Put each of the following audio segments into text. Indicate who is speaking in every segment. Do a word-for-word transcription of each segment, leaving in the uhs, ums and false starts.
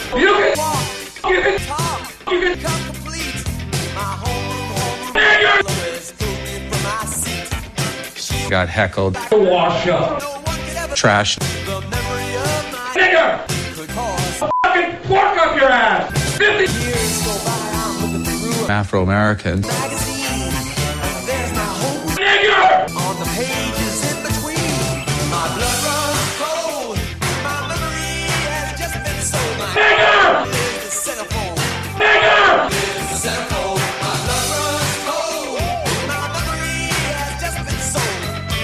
Speaker 1: You can walk, you can talk, you can come complete. My home, home,
Speaker 2: got heckled.
Speaker 1: Wash up.
Speaker 2: Trash.
Speaker 1: Nigger! Fucking fork up your ass! fifty years go by, I'm looking through
Speaker 2: Afro-American.
Speaker 1: Nigger! On the pages in between, my blood runs cold. My memory has just been sold. Nigger! Here's the centerfold. Nigger! Here's the centerfold. My blood runs cold. My memory has just been sold.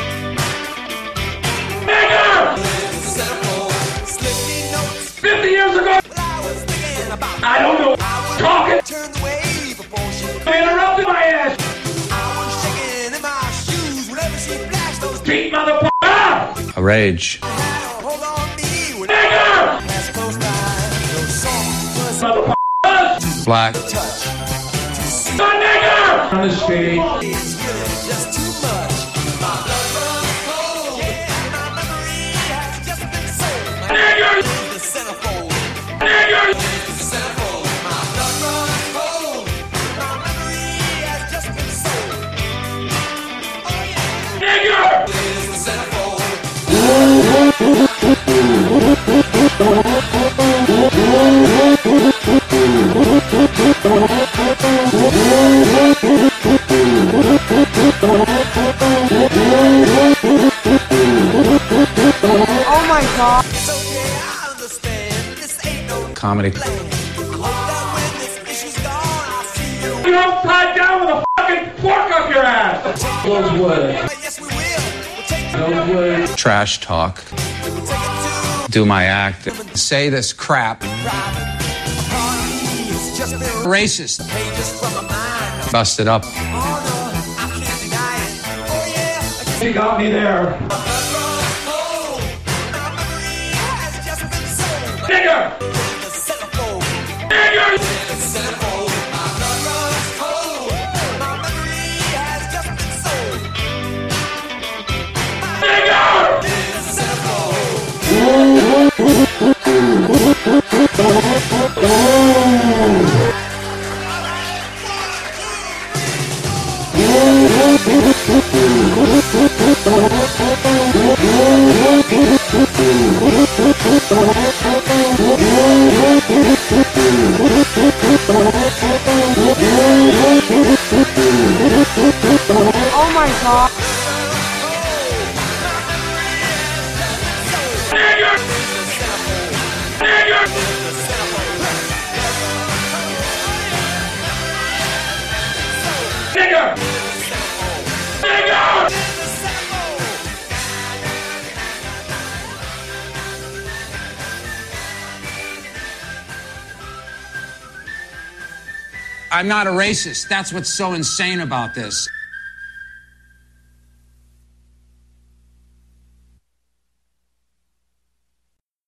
Speaker 1: Nigger! Here's the centerfold. Slip me notes. Fifty years ago. Well, I was thinking about. I don't know. I was talking. Turned away before she interrupted my ass. Beat motherfucker!
Speaker 2: A rage.
Speaker 1: Hold on me with nigger! Motherfuckers!
Speaker 2: Black.
Speaker 1: The nigger! On the stage. It's really just too much. My blood runs cold. Yeah, my memory has just been sold. Nigger! The centerfold. Nigger! The centerfold. My blood runs cold. My memory has just been sold. Oh yeah. Nigger!
Speaker 3: Oh my god.
Speaker 1: It's okay, I understand. This ain't no
Speaker 2: Comedy.
Speaker 1: You're upside down with a fucking fork up your ass! Those words. Yes, we will. Those words.
Speaker 2: Trash talk. Do my act. Say this crap. Racist. Busted up.
Speaker 1: She got me there. Nigger! Nigger!
Speaker 3: Oh my god.
Speaker 1: Nigger! Nigger! Nigger! Nigger!
Speaker 2: I'm not a racist. That's what's so insane about this.